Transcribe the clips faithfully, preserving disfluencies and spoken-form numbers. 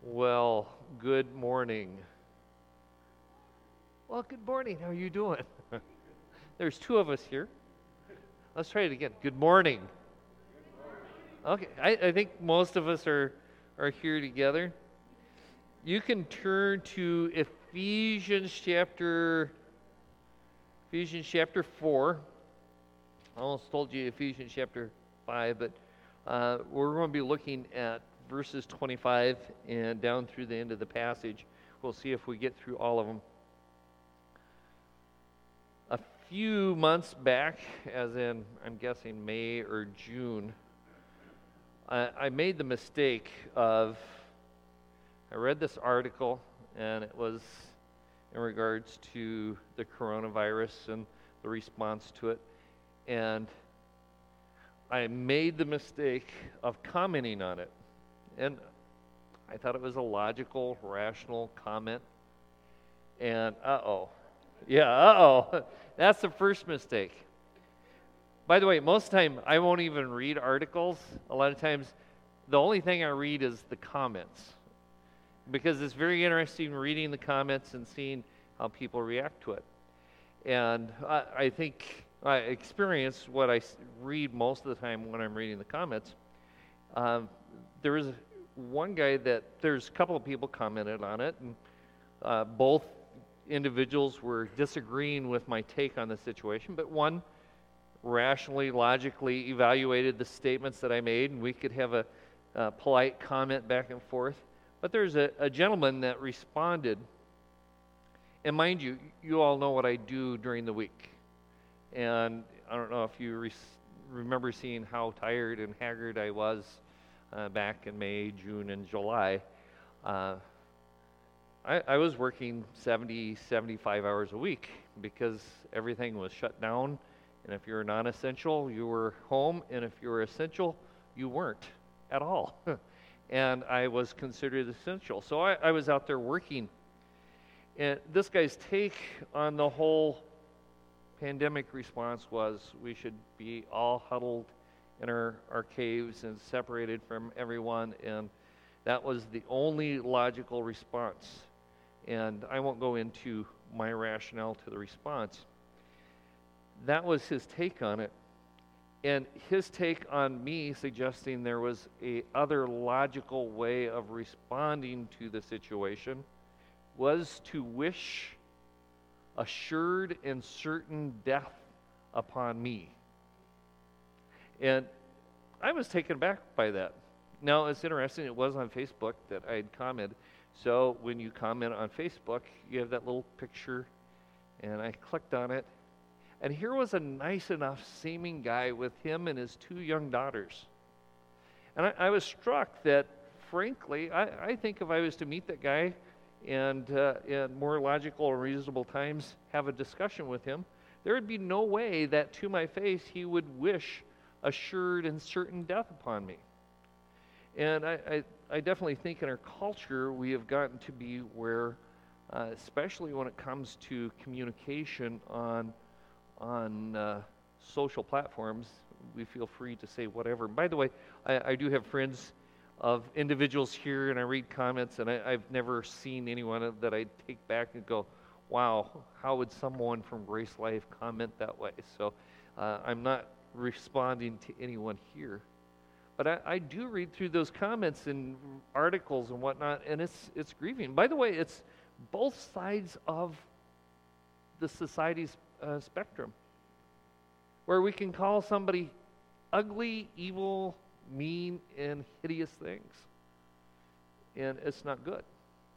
Well, good morning. Well, good morning. How are you doing? There's two of us here. Let's try it again. Good morning. Okay, I, I think most of us are, are here together. You can turn to Ephesians chapter Ephesians chapter four. I almost told you Ephesians chapter five, but uh, we're going to be looking at verses twenty-five and down through the end of the passage. We'll see if we get through all of them. A few months back, as in, I'm guessing May or June, I, I made the mistake of, I read this article, and it was in regards to the coronavirus and the response to it, and I made the mistake of commenting on it. And I thought it was a logical, rational comment, and uh-oh. Yeah, uh-oh. That's the first mistake. By the way, most of the time, I won't even read articles. A lot of times, the only thing I read is the comments. Because it's very interesting reading the comments and seeing how people react to it. And I, I think I experience what I read most of the time when I'm reading the comments. Um, there was one guy that, there's a couple of people commented on it, and uh, both individuals were disagreeing with my take on the situation, but one rationally, logically evaluated the statements that I made, and we could have a, a polite comment back and forth. But there's a, a gentleman that responded, and mind you, you all know what I do during the week. And I don't know if you re- remember seeing how tired and haggard I was uh, back in May, June, and July. Uh, I, I was working seventy, seventy-five hours a week because everything was shut down. And if you were non-essential, you were home. And if you were essential, you weren't at all. And I was considered essential. So I, I was out there working. And this guy's take on the whole pandemic response was we should be all huddled in our, our caves and separated from everyone. And that was the only logical response. And I won't go into my rationale to the response. That was his take on it. And his take on me suggesting there was a other logical way of responding to the situation was to wish assured and certain death upon me. And I was taken back by that. Now, it's interesting, it was on Facebook that I had commented. So when you comment on Facebook, you have that little picture, and I clicked on it. And here was a nice enough seeming guy with him and his two young daughters. And I, I was struck that, frankly, I, I think if I was to meet that guy and uh, in more logical and reasonable times have a discussion with him, there would be no way that to my face he would wish assured and certain death upon me. And I, I, I definitely think in our culture we have gotten to be where, uh, especially when it comes to communication on on uh, social platforms, we feel free to say whatever. By the way, I, I do have friends of individuals here, and I read comments, and I, I've never seen anyone that I take back and go, wow, how would someone from Grace Life comment that way? So uh, I'm not responding to anyone here. But I, I do read through those comments and articles and whatnot, and it's it's grieving. By the way, it's both sides of the society's uh, spectrum, where we can call somebody ugly, evil, mean, and hideous things, and it's not good.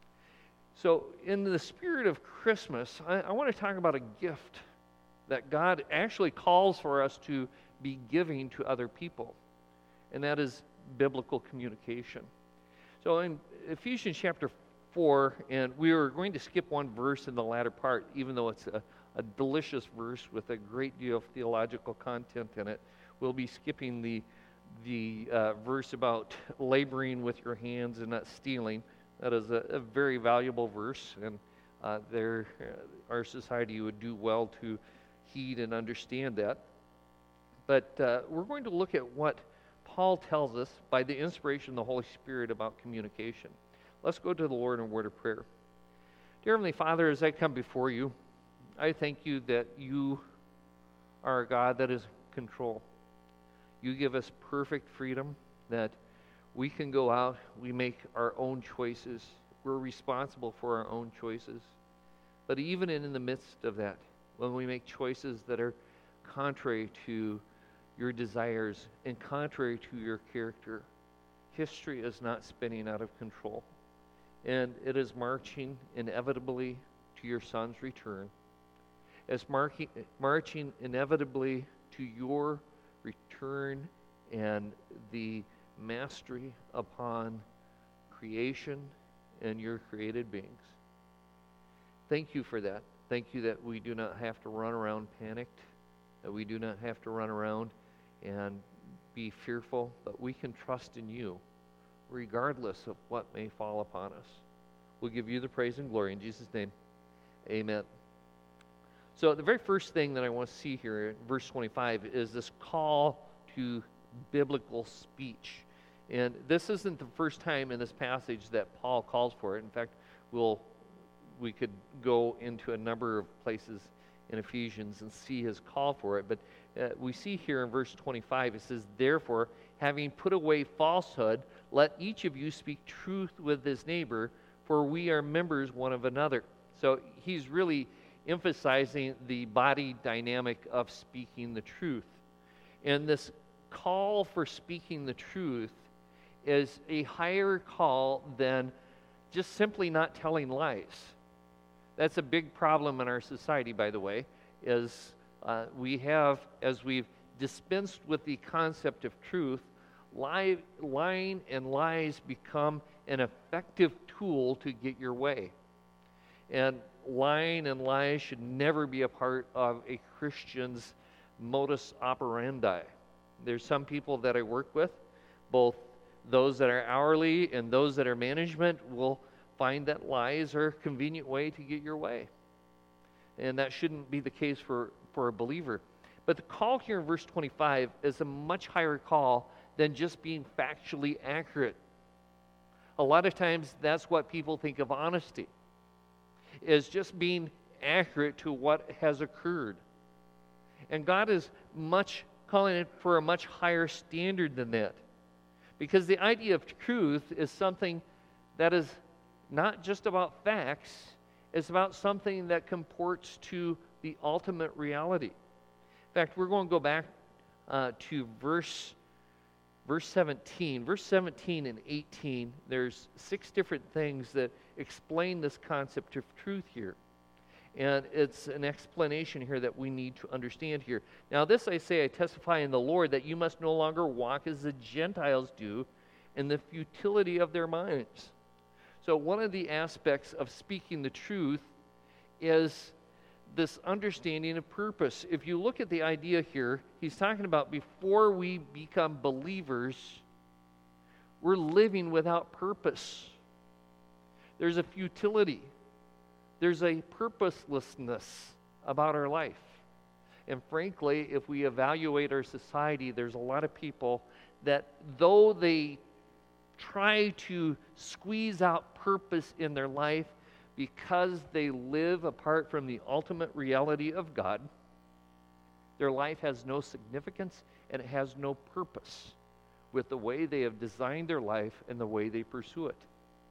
So in the spirit of Christmas, I, I want to talk about a gift that God actually calls for us to be giving to other people. And that is biblical communication. So in Ephesians chapter four, and we are going to skip one verse in the latter part, even though it's a, a delicious verse with a great deal of theological content in it. We'll be skipping the, the uh, verse about laboring with your hands and not stealing. That is a, a very valuable verse, and uh, there, uh, our society would do well to heed and understand that. But uh, we're going to look at what Paul tells us by the inspiration of the Holy Spirit about communication. Let's go to the Lord in a word of prayer. Dear Heavenly Father, as I come before you, I thank you that you are a God that is in control. You give us perfect freedom, that we can go out, we make our own choices. We're responsible for our own choices. But even in the midst of that, when we make choices that are contrary to your desires and contrary to your character, history is not spinning out of control. And it is marching inevitably to your Son's return. It's marking, marching inevitably to your return and the mastery upon creation and your created beings. Thank you for that. Thank you that we do not have to run around panicked, that we do not have to run around and be fearful, but we can trust in you regardless of what may fall upon us. We'll give you the praise and glory in Jesus' name. Amen. So the very first thing that I want to see here in verse twenty-five is this call to biblical speech. And this isn't the first time in this passage that Paul calls for it. In fact, we'll we could go into a number of places in Ephesians and see his call for it. But uh, we see here in verse twenty-five, it says, "Therefore, having put away falsehood, let each of you speak truth with his neighbor, for we are members one of another." So he's really emphasizing the body dynamic of speaking the truth. And this call for speaking the truth is a higher call than just simply not telling lies. That's a big problem in our society, by the way, is uh, we have, as we've dispensed with the concept of truth, lie, lying and lies become an effective tool to get your way. And lying and lies should never be a part of a Christian's modus operandi. There's some people that I work with, both those that are hourly and those that are management, will find that lies are a convenient way to get your way. And that shouldn't be the case for, for a believer. But the call here in verse twenty-five is a much higher call than just being factually accurate. A lot of times that's what people think of honesty, is just being accurate to what has occurred. And God is much calling it for a much higher standard than that. Because the idea of truth is something that is not just about facts, it's about something that comports to the ultimate reality. In fact, we're going to go back uh, to verse verse seventeen. Verse seventeen and eighteen, there's six different things that explain this concept of truth here. And it's an explanation here that we need to understand here. "Now this I say, I testify in the Lord, that you must no longer walk as the Gentiles do in the futility of their minds." So one of the aspects of speaking the truth is this understanding of purpose. If you look at the idea here, he's talking about before we become believers, we're living without purpose. There's a futility. There's a purposelessness about our life. And frankly, if we evaluate our society, there's a lot of people that, though they try to squeeze out purpose in their life because they live apart from the ultimate reality of God, their life has no significance and it has no purpose with the way they have designed their life and the way they pursue it.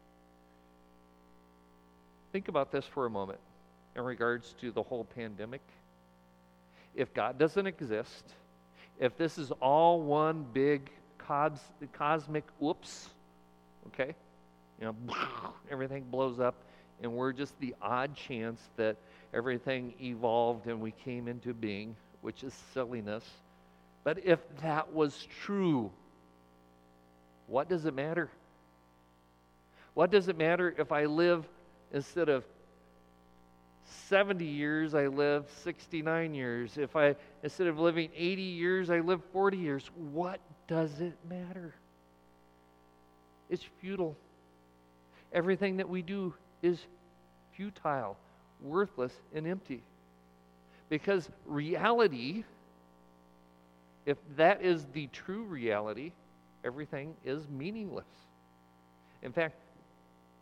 Think about this for a moment in regards to the whole pandemic. If God doesn't exist, if this is all one big cos- cosmic whoops, okay, you know, everything blows up, and we're just the odd chance that everything evolved and we came into being, which is silliness. But if that was true, what does it matter? What does it matter if I live, instead of seventy years, I live sixty-nine years? If I, instead of living eighty years, I live forty years? What does it matter? It's futile. Everything that we do is futile, worthless, and empty. Because reality, if that is the true reality, everything is meaningless. In fact,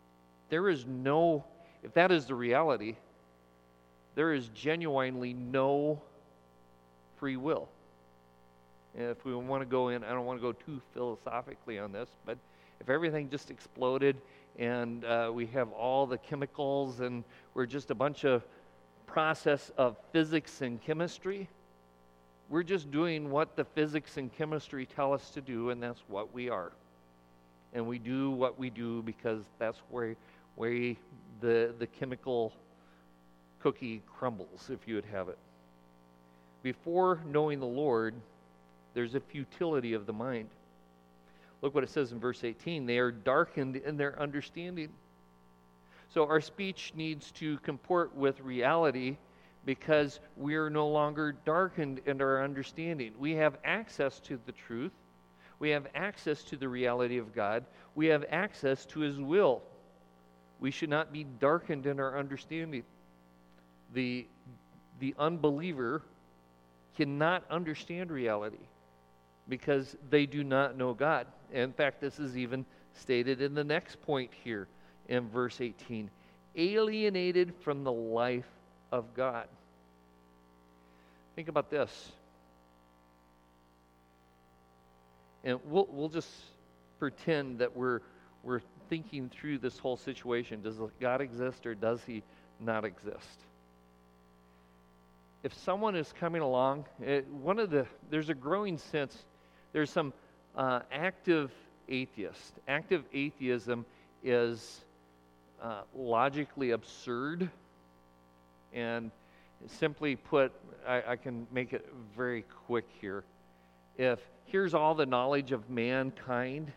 there is no, if that is the reality, there is genuinely no free will. And if we want to go in, I don't want to go too philosophically on this, but if everything just exploded and uh, we have all the chemicals and we're just a bunch of process of physics and chemistry, we're just doing what the physics and chemistry tell us to do, and that's what we are. And we do what we do because that's where, where the, the chemical cookie crumbles, if you would have it. Before knowing the Lord, there's a futility of the mind. Look what it says in verse eighteen. They are darkened in their understanding. So our speech needs to comport with reality because we are no longer darkened in our understanding. We have access to the truth. We have access to the reality of God. We have access to His will. We should not be darkened in our understanding. The, the unbeliever cannot understand reality because they do not know God. In fact, this is even stated in the next point here in verse eighteen. Alienated from the life of God. Think about this. And we'll we'll just pretend that we're we're thinking through this whole situation. Does God exist or does He not exist? If someone is coming along, it, one of the there's a growing sense. There's some uh, active atheists. Active atheism is uh, logically absurd, and simply put, I, I can make it very quick here. If here's all the knowledge of mankind,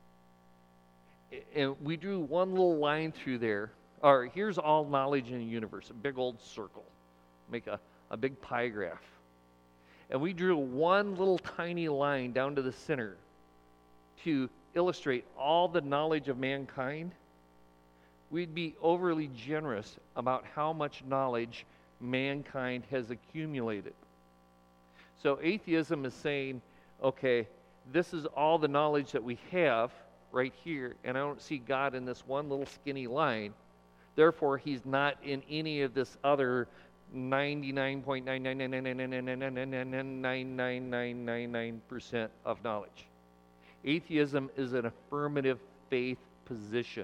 and we drew one little line through there, or here's all knowledge in the universe, a big old circle, make a, a big pie graph. And we drew one little tiny line down to the center to illustrate all the knowledge of mankind, we'd be overly generous about how much knowledge mankind has accumulated. So atheism is saying, okay, this is all the knowledge that we have right here, and I don't see God in this one little skinny line. Therefore, He's not in any of this other ninety-nine point nine nine nine nine nine nine nine nine nine nine nine nine nine percent of knowledge. Atheism is an affirmative faith position.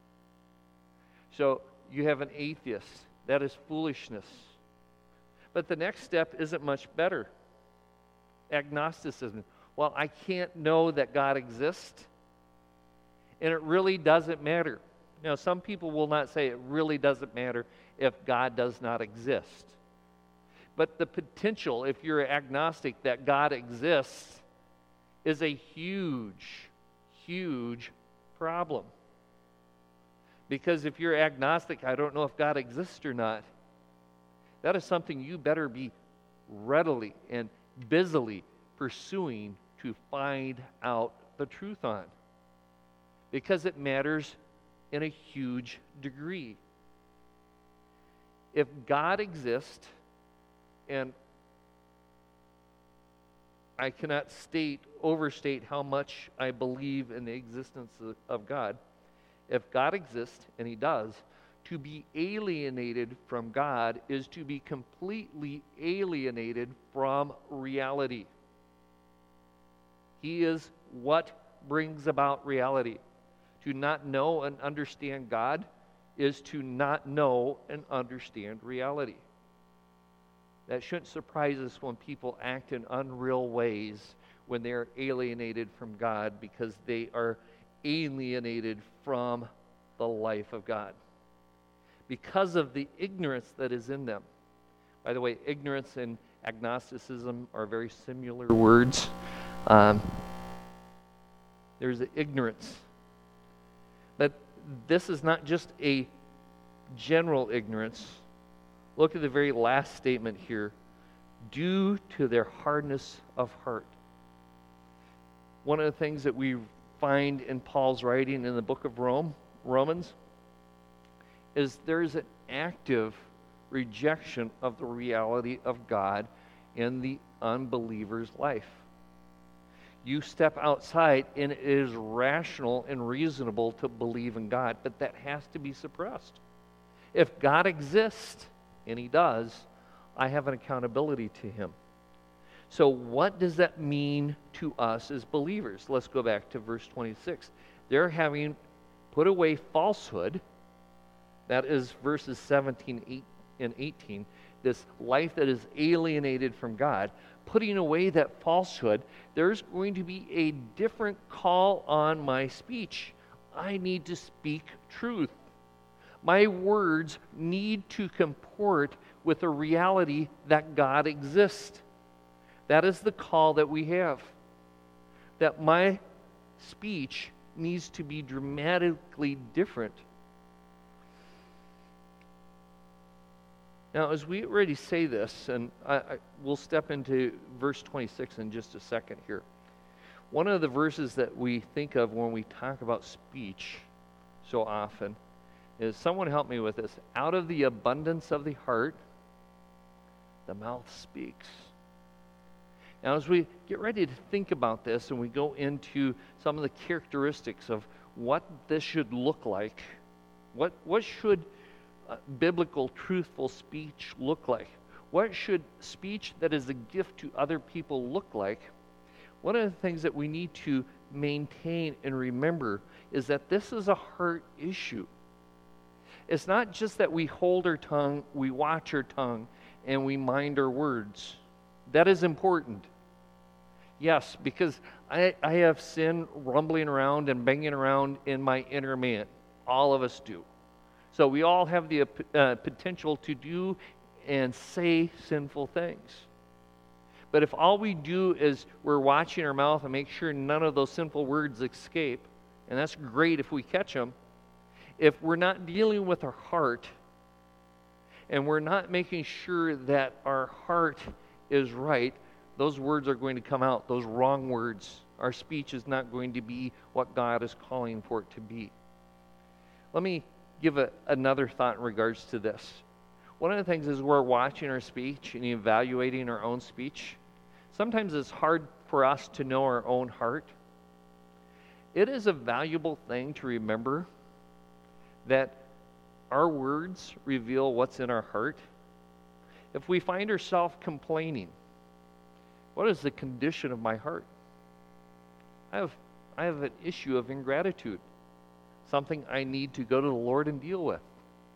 So you have an atheist. That is foolishness. But the next step isn't much better. Agnosticism. Well, I can't know that God exists, and it really doesn't matter. Now, some people will not say it really doesn't matter if God does not exist. But the potential, if you're agnostic, that God exists is a huge, huge problem. Because if you're agnostic, I don't know if God exists or not, that is something you better be readily and busily pursuing to find out the truth on. Because it matters in a huge degree. If God exists, and I cannot state, overstate how much I believe in the existence of, of God. If God exists, and He does, to be alienated from God is to be completely alienated from reality. He is what brings about reality. To not know and understand God is to not know and understand reality. That shouldn't surprise us when people act in unreal ways when they are alienated from God, because they are alienated from the life of God because of the ignorance that is in them. By the way, ignorance and agnosticism are very similar words. Um, there's the ignorance. But this is not just a general ignorance. Look at the very last statement here. Due to their hardness of heart. One of the things that we find in Paul's writing in the book of Rome, Romans, is there is an active rejection of the reality of God in the unbeliever's life. You step outside, and it is rational and reasonable to believe in God, but that has to be suppressed. If God exists, and He does, I have an accountability to Him. So what does that mean to us as believers? Let's go back to verse twenty-six. They're having put away falsehood. That is verses seventeen and eighteen. This life that is alienated from God. Putting away that falsehood, there's going to be a different call on my speech. I need to speak truth. My words need to comport with the reality that God exists. That is the call that we have. That my speech needs to be dramatically different. Now, as we already say this, and I, I, we'll step into verse twenty-six in just a second here. One of the verses that we think of when we talk about speech so often is, someone help me with this, out of the abundance of the heart, the mouth speaks. Now, as we get ready to think about this and we go into some of the characteristics of what this should look like, what, what should uh, biblical, truthful speech look like? What should speech that is a gift to other people look like? One of the things that we need to maintain and remember is that this is a heart issue. It's not just that we hold our tongue, we watch our tongue, and we mind our words. That is important. Yes, because I, I have sin rumbling around and banging around in my inner man. All of us do. So we all have the uh, potential to do and say sinful things. But if all we do is we're watching our mouth and make sure none of those sinful words escape, and that's great if we catch them, if we're not dealing with our heart and we're not making sure that our heart is right, those words are going to come out, those wrong words. Our speech is not going to be what God is calling for it to be. Let me give a, another thought in regards to this. One of the things is we're watching our speech and evaluating our own speech. Sometimes it's hard for us to know our own heart. It is a valuable thing to remember that our words reveal what's in our heart. If we find ourselves complaining, what is the condition of my heart? I have, I have an issue of ingratitude, something I need to go to the Lord and deal with.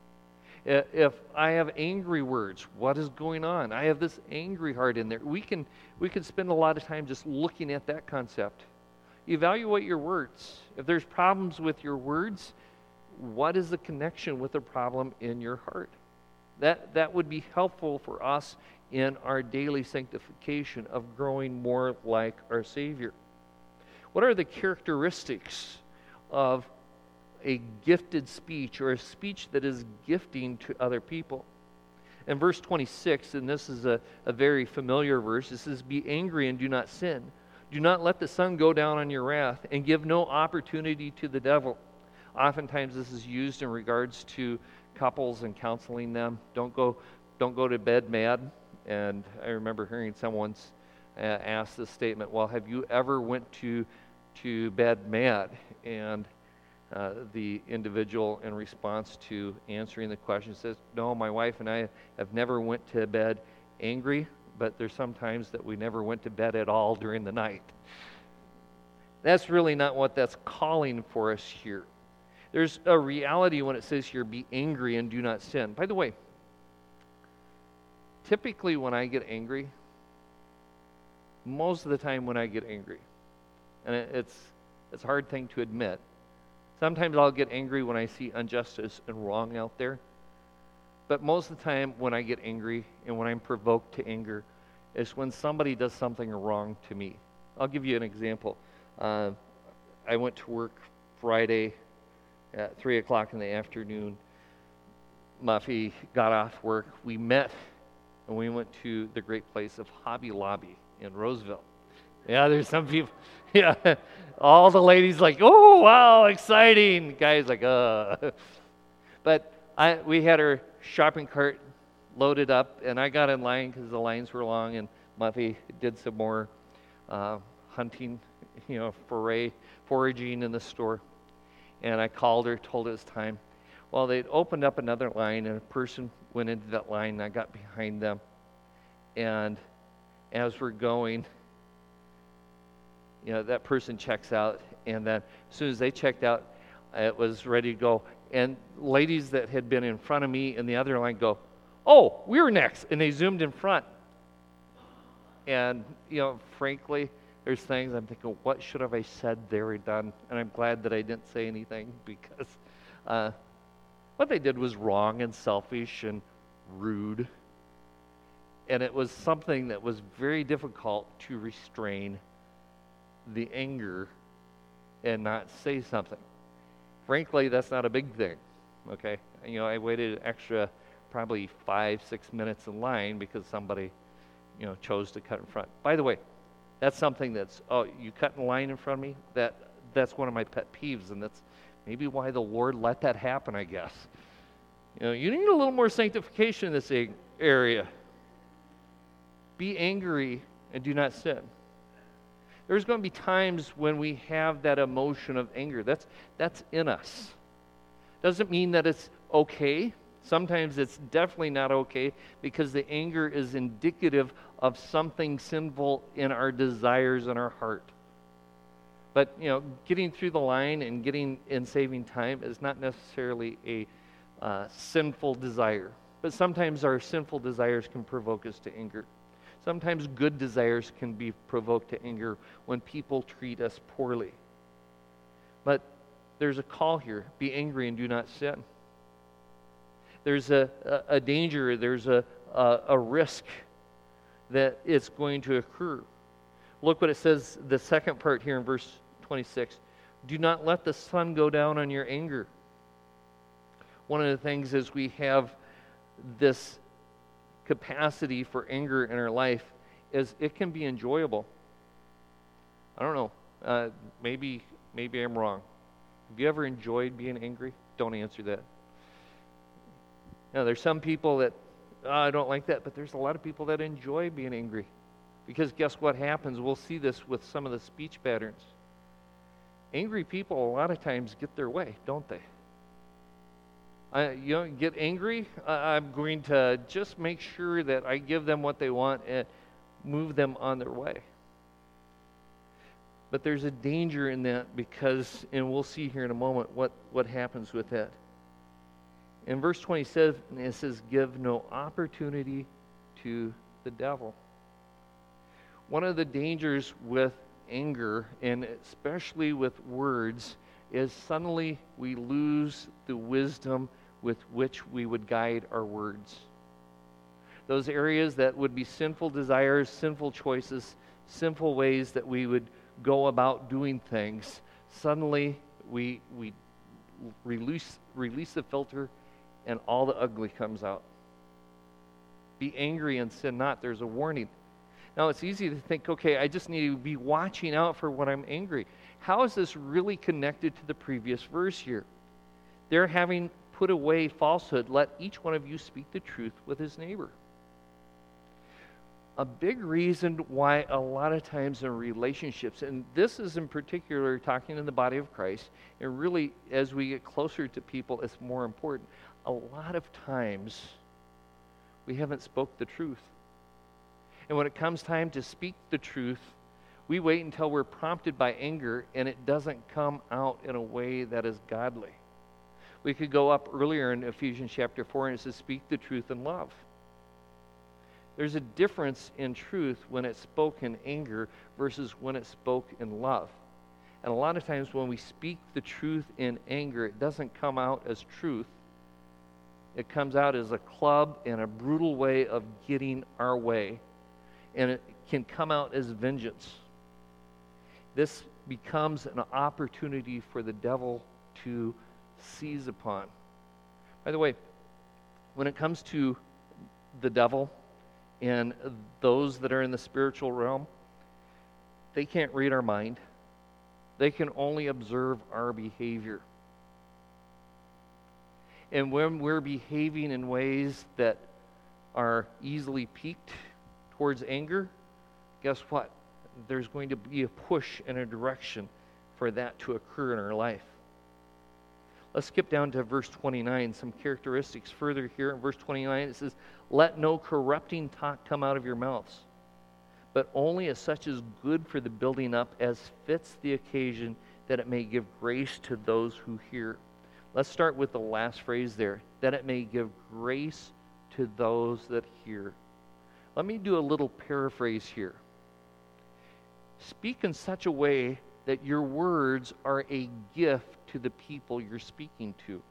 If I have angry words, what is going on? I have this angry heart in there. We can, we can spend a lot of time just looking at that concept. Evaluate your words. If there's problems with your words, what is the connection with the problem in your heart? That, that would be helpful for us in our daily sanctification of growing more like our Savior. What are the characteristics of a gifted speech, or a speech that is gifting to other people? In verse twenty-six, and this is a, a very familiar verse, it says, "Be angry and do not sin. Do not let the sun go down on your wrath, and give no opportunity to the devil." Oftentimes this is used in regards to couples and counseling them. Don't go, don't go to bed mad. And I remember hearing someone uh, ask this statement, "Well, have you ever went to to bed mad?" And uh, the individual, in response to answering the question, says, "No, my wife and I have never went to bed angry, but there's some times that we never went to bed at all during the night." That's really not what that's calling for us here. There's a reality when it says here, "Be angry and do not sin." By the way, typically when I get angry, most of the time when I get angry, and it's it's a hard thing to admit, sometimes I'll get angry when I see injustice and wrong out there, but most of the time when I get angry and when I'm provoked to anger is when somebody does something wrong to me. I'll give you an example. Uh, I went to work Friday at three o'clock in the afternoon. Muffy got off work. We met and we went to the great place of Hobby Lobby in Roseville. Yeah, there's some people, yeah, all the ladies like, "Oh, wow, exciting." Guys like, uh. But I, we had our shopping cart loaded up, and I got in line because the lines were long, and Muffy did some more uh, hunting you know, foray, foraging in the store. And I called her, told her it was time. Well, they'd opened up another line, and a person went into that line, and I got behind them. And as we're going, you know, that person checks out, and then as soon as they checked out, it was ready to go. And ladies that had been in front of me in the other line go, "Oh, we're next," and they zoomed in front. And, you know, frankly, there's things I'm thinking, what should have I said there or done? And I'm glad that I didn't say anything, because uh, what they did was wrong and selfish and rude. And it was something that was very difficult to restrain the anger and not say something. Frankly, that's not a big thing, okay? You know, I waited an extra probably five, six minutes in line because somebody, you know, chose to cut in front. By the way, that's something that's, oh, you cut in line in front of me? That That's one of my pet peeves, and that's maybe why the Lord let that happen, I guess. You know, you need a little more sanctification in this area. Be angry and do not sin. There's going to be times when we have that emotion of anger. That's that's in us. Doesn't mean that it's okay. Sometimes it's definitely not okay, because the anger is indicative of something sinful in our desires and our heart. But, you know, getting through the line and getting and saving time is not necessarily a uh, sinful desire. But sometimes our sinful desires can provoke us to anger. Sometimes good desires can be provoked to anger when people treat us poorly. But there's a call here: be angry and do not sin. There's a, a, a danger, there's a, a, a risk that it's going to occur. Look what it says, the second part here in verse twenty-six. Do not let the sun go down on your anger. One of the things is we have this capacity for anger in our life is it can be enjoyable. I don't know. Uh, maybe maybe I'm wrong. Have you ever enjoyed being angry? Don't answer that. Now, there's some people that, oh, I don't like that, but there's a lot of people that enjoy being angry. Because guess what happens? We'll see this with some of the speech patterns. Angry people a lot of times get their way, don't they? I, you know, get angry, uh, I'm going to just make sure that I give them what they want and move them on their way. But there's a danger in that, because, and we'll see here in a moment what, what happens with that. In verse twenty-seven, it says, give no opportunity to the devil. One of the dangers with anger, and especially with words, is suddenly we lose the wisdom with which we would guide our words. Those areas that would be sinful desires, sinful choices, sinful ways that we would go about doing things, suddenly we we release release the filter, and all the ugly comes out. Be angry and sin not. There's a warning. Now, it's easy to think, okay, I just need to be watching out for when I'm angry. How is this really connected to the previous verse here? They're having put away falsehood. Let each one of you speak the truth with his neighbor. A big reason why a lot of times in relationships, and this is in particular talking in the body of Christ, and really as we get closer to people, it's more important. A lot of times we haven't spoke the truth. And when it comes time to speak the truth, we wait until we're prompted by anger, and it doesn't come out in a way that is godly. We could go up earlier in Ephesians chapter four, and it says, speak the truth in love. There's a difference in truth when it's spoken in anger versus when it's spoken in love. And a lot of times when we speak the truth in anger, it doesn't come out as truth. It comes out as a club and a brutal way of getting our way. And it can come out as vengeance. This becomes an opportunity for the devil to seize upon. By the way, when it comes to the devil and those that are in the spiritual realm, they can't read our mind. They can only observe our behavior. And when we're behaving in ways that are easily piqued towards anger, guess what? there's going to be a push and a direction for that to occur in our life. Let's skip down to verse twenty-nine, some characteristics further here. In verse twenty-nine, it says, "Let no corrupting talk come out of your mouths, but only as such as good for the building up as fits the occasion, that it may give grace to those who hear." Let's start with the last phrase there, that it may give grace to those that hear. Let me do a little paraphrase here. Speak in such a way that your words are a gift to the people you're speaking to.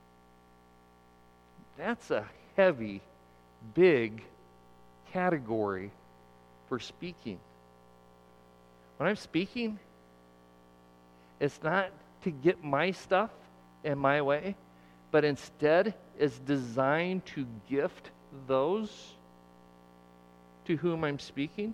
That's a heavy, big category for speaking. When I'm speaking, it's not to get my stuff in my way, but instead it's designed to gift those to whom I'm speaking.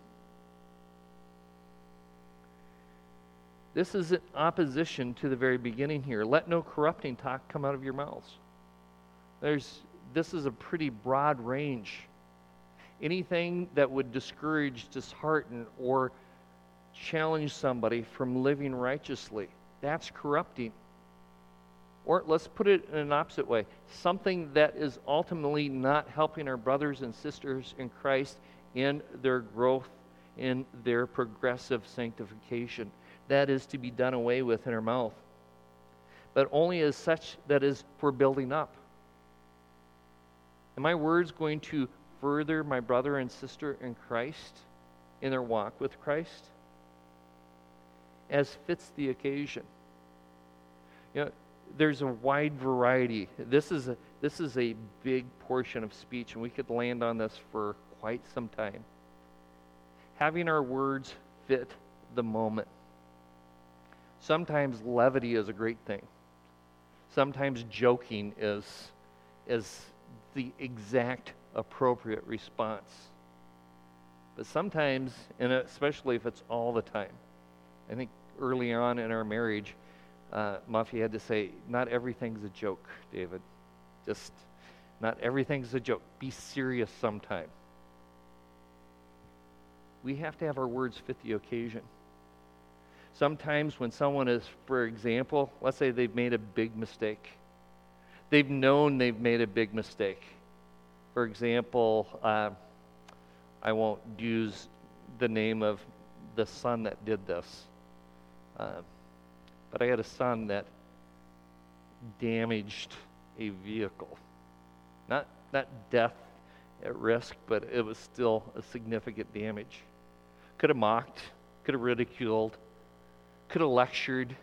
This is in opposition to the very beginning here. Let no corrupting talk come out of your mouths. There's, this is a pretty broad range. Anything that would discourage, dishearten, or challenge somebody from living righteously, that's corrupting. Or let's put it in an opposite way. Something that is ultimately not helping our brothers and sisters in Christ in their growth, in their progressive sanctification. That is to be done away with in our mouth. But only as such that is for building up. Are my words going to further my brother and sister in Christ in their walk with Christ? As fits the occasion. You know, there's a wide variety. This is a, this is a big portion of speech, and we could land on this for quite some time. Having our words fit the moment. Sometimes levity is a great thing. Sometimes joking is, is the exact appropriate response. But sometimes, and especially if it's all the time, I think early on in our marriage, uh, Muffy had to say, not everything's a joke, David. Just, not everything's a joke. Be serious sometime. We have to have our words fit the occasion. Sometimes when someone is, for example, let's say they've made a big mistake. They've known they've made a big mistake. For example, uh, I won't use the name of the son that did this. Uh, but I had a son that damaged a vehicle. Not, not death at risk, but it was still a significant damage. Could have mocked, could have ridiculed, could have lectured,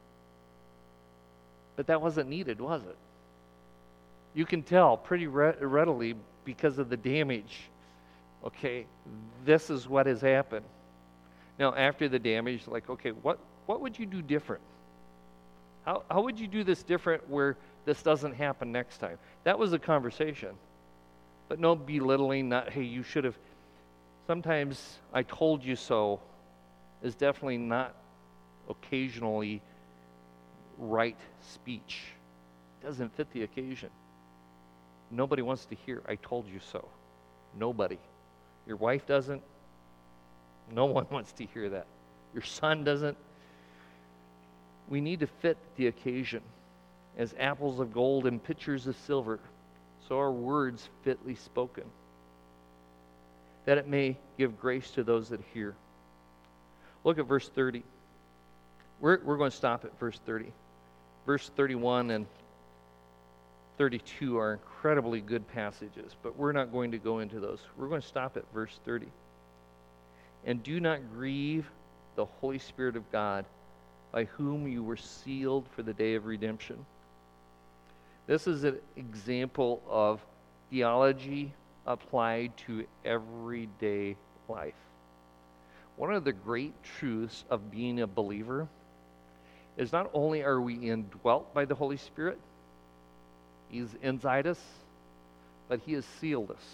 but that wasn't needed, was it? You can tell pretty re- readily because of the damage. Okay, this is what has happened. Now, after the damage, like, okay, what, what would you do different? How, how would you do this different where this doesn't happen next time? That was a conversation. But no belittling, not, hey, you should have. Sometimes I told you so is definitely not occasionally right speech. It doesn't fit the occasion. Nobody wants to hear, I told you so. Nobody. Your wife doesn't. No one wants to hear that. Your son doesn't. We need to fit the occasion. As apples of gold and pitchers of silver, so our words fitly spoken, that it may give grace to those that hear. Look at verse thirty. We're, we're going to stop at verse thirty. Verse thirty-one and thirty-two are incredibly good passages, but we're not going to go into those. We're going to stop at verse thirty. And do not grieve the Holy Spirit of God, by whom you were sealed for the day of redemption. This is an example of theology applied to everyday life. One of the great truths of being a believer is not only are we indwelt by the Holy Spirit, He's inside us, but He has sealed us.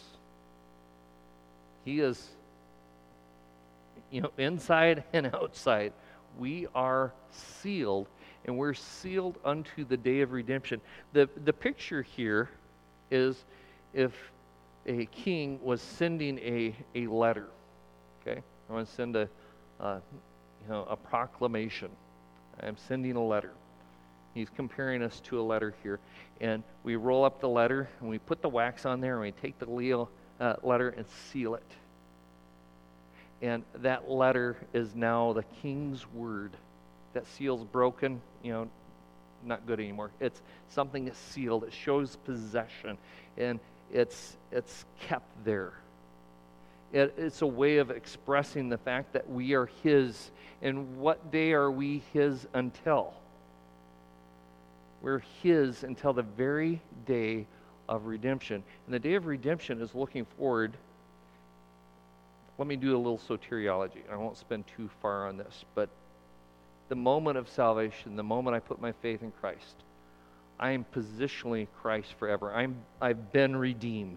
He is, you know, inside and outside. We are sealed, and we're sealed unto the day of redemption. The, the picture here is if a king was sending a, a letter, okay? I want to send a, uh, you know, a proclamation. I'm sending a letter. He's comparing us to a letter here. And we roll up the letter, and we put the wax on there, and we take the Leo, uh, letter and seal it. And that letter is now the king's word. That seal's broken, you know, not good anymore. It's something that's sealed. It shows possession, and it's it's kept there. It, it's a way of expressing the fact that we are His. And what day are we His until? We're His until the very day of redemption. And the day of redemption is looking forward. Let me do a little soteriology. I won't spend too far on this, but the moment of salvation, the moment I put my faith in Christ, I am positionally Christ forever. I'm, I've been redeemed.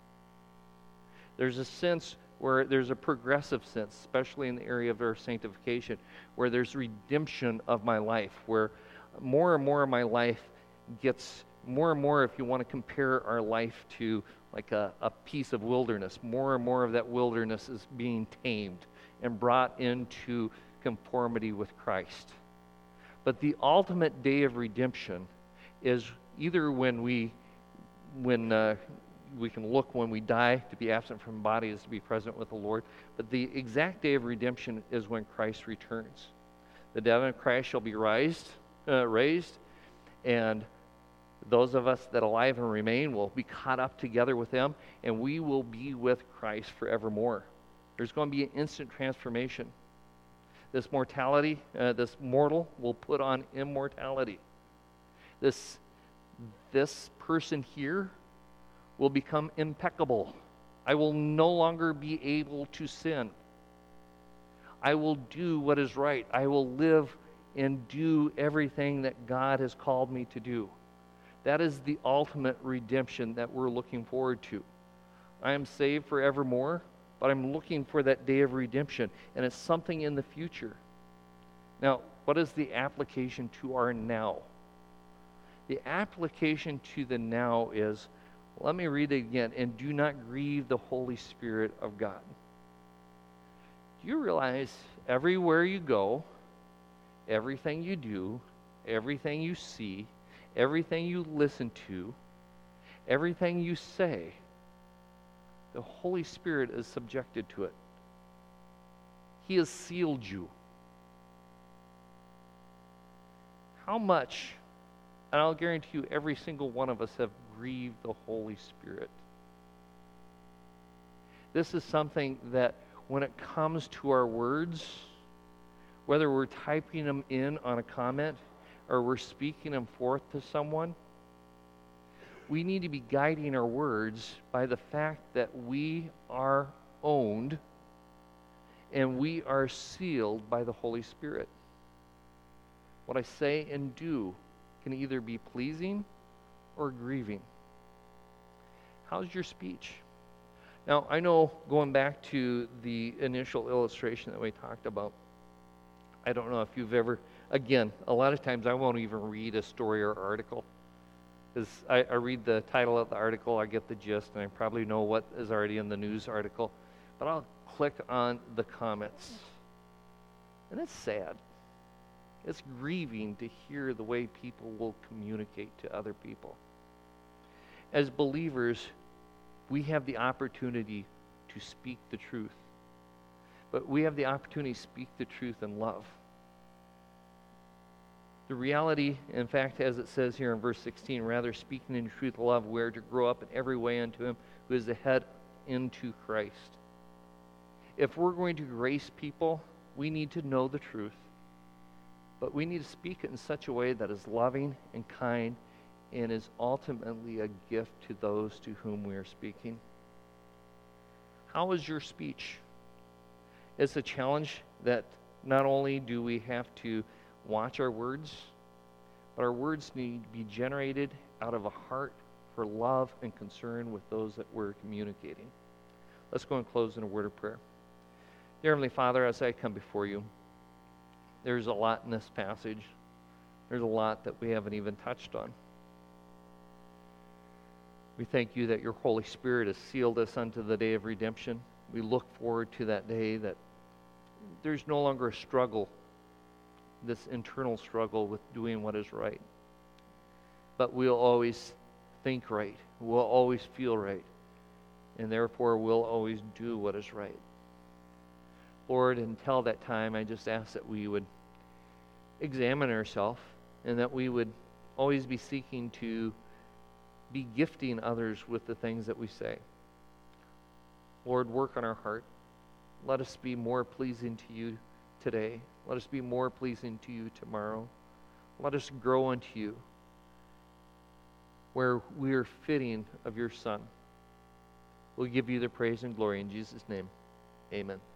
There's a sense where there's a progressive sense, especially in the area of our sanctification, where there's redemption of my life, where more and more of my life gets, more and more, if you want to compare our life to like a, a piece of wilderness, more and more of that wilderness is being tamed and brought into conformity with Christ. But the ultimate day of redemption is either when we, when uh, we can look when we die, to be absent from body is to be present with the Lord. But the exact day of redemption is when Christ returns. The dead in Christ shall be raised, uh, raised, and those of us that alive and remain will be caught up together with them, and we will be with Christ forevermore. There's going to be an instant transformation. This mortality, uh, this mortal will put on immortality. This, this person here will become impeccable. I will no longer be able to sin. I will do what is right. I will live and do everything that God has called me to do. That is the ultimate redemption that we're looking forward to. I am saved forevermore, but I'm looking for that day of redemption, and it's something in the future. Now, what is the application to our now? The application to the now is, let me read it again, and do not grieve the Holy Spirit of God. Do you realize everywhere you go, everything you do, everything you see, everything you listen to, everything you say, the Holy Spirit is subjected to it. He has sealed you. How much, and I'll guarantee you every single one of us have grieved the Holy Spirit. This is something that when it comes to our words, whether we're typing them in on a comment or we're speaking them forth to someone, we need to be guiding our words by the fact that we are owned and we are sealed by the Holy Spirit. What I say and do can either be pleasing or grieving. How's your speech? Now, I know, going back to the initial illustration that we talked about, I don't know if you've ever, again, a lot of times I won't even read a story or article. Because I, I read the title of the article, I get the gist, and I probably know what is already in the news article. But I'll click on the comments. And it's sad. It's grieving to hear the way people will communicate to other people. As believers, we have the opportunity to speak the truth. But we have the opportunity to speak the truth in love. The reality, in fact, as it says here in verse sixteen, rather speaking in truth of love, we are to grow up in every way unto Him who is the head, into Christ. If we're going to grace people, we need to know the truth. But we need to speak it in such a way that is loving and kind and is ultimately a gift to those to whom we are speaking. How is your speech? It's a challenge that not only do we have to watch our words, but our words need to be generated out of a heart for love and concern with those that we're communicating. Let's go and close in a word of prayer. Dear Heavenly Father, as I come before you, there's a lot in this passage. There's a lot that we haven't even touched on. We thank you that your Holy Spirit has sealed us unto the day of redemption. We look forward to that day that there's no longer a struggle, this internal struggle with doing what is right. But we'll always think right. We'll always feel right. And therefore, we'll always do what is right. Lord, until that time, I just ask that we would examine ourselves and that we would always be seeking to be gifting others with the things that we say. Lord, work on our heart. Let us be more pleasing to you today. Let us be more pleasing to you tomorrow. Let us grow unto you where we are fitting of your Son. We'll give you the praise and glory in Jesus' name. Amen.